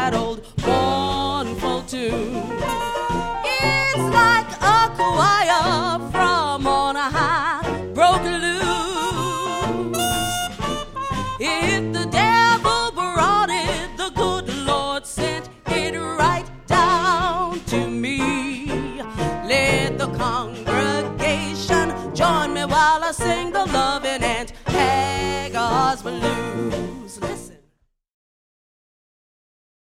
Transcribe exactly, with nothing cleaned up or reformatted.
that old mournful tune. It's like a choir from on high broke loose. If the devil brought it, the good Lord sent it right down to me. Let the congregation join me while I sing the love